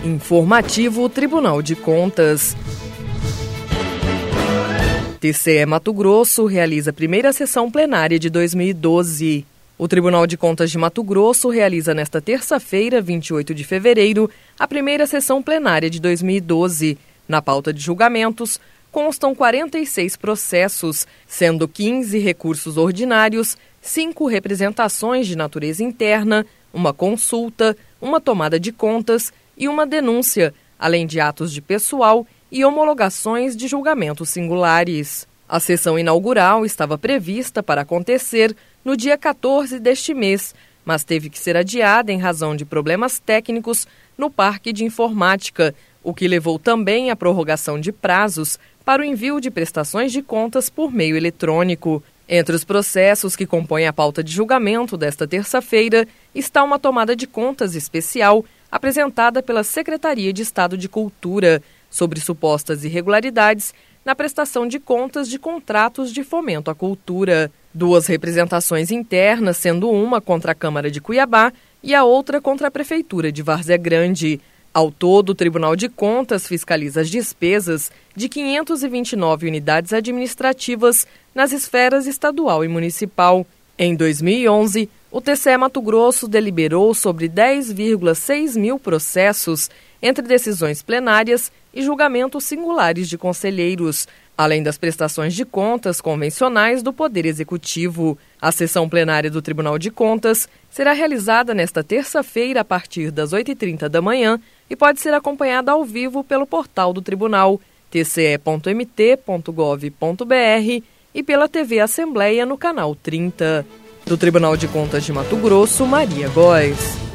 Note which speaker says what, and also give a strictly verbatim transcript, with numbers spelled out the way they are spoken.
Speaker 1: Informativo Tribunal de Contas. T C E Mato Grosso realiza a primeira sessão plenária de dois mil e doze. O Tribunal de Contas de Mato Grosso realiza nesta terça-feira, vinte e oito de fevereiro, a primeira sessão plenária de dois mil e doze. Na pauta de julgamentos, constam quarenta e seis processos, sendo quinze recursos ordinários, cinco representações de natureza interna, uma consulta, uma tomada de contas e uma denúncia, além de atos de pessoal e homologações de julgamentos singulares. A sessão inaugural estava prevista para acontecer no dia quatorze deste mês, mas teve que ser adiada em razão de problemas técnicos no Parque de Informática, o que levou também à prorrogação de prazos para o envio de prestações de contas por meio eletrônico. Entre os processos que compõem a pauta de julgamento desta terça-feira está uma tomada de contas especial apresentada pela Secretaria de Estado de Cultura sobre supostas irregularidades na prestação de contas de contratos de fomento à cultura. Duas representações internas, sendo uma contra a Câmara de Cuiabá e a outra contra a Prefeitura de Várzea Grande. Ao todo, o Tribunal de Contas fiscaliza as despesas de quinhentas e vinte e nove unidades administrativas nas esferas estadual e municipal. Em dois mil e onze, o T C E Mato Grosso deliberou sobre dez vírgula seis mil processos entre decisões plenárias e julgamentos singulares de conselheiros, além das prestações de contas convencionais do Poder Executivo. A sessão plenária do Tribunal de Contas será realizada nesta terça-feira a partir das oito e trinta da manhã e pode ser acompanhada ao vivo pelo portal do Tribunal, t c e ponto m t ponto gov ponto b r, e pela T V Assembleia no canal trinta. Do Tribunal de Contas de Mato Grosso, Maria Góes.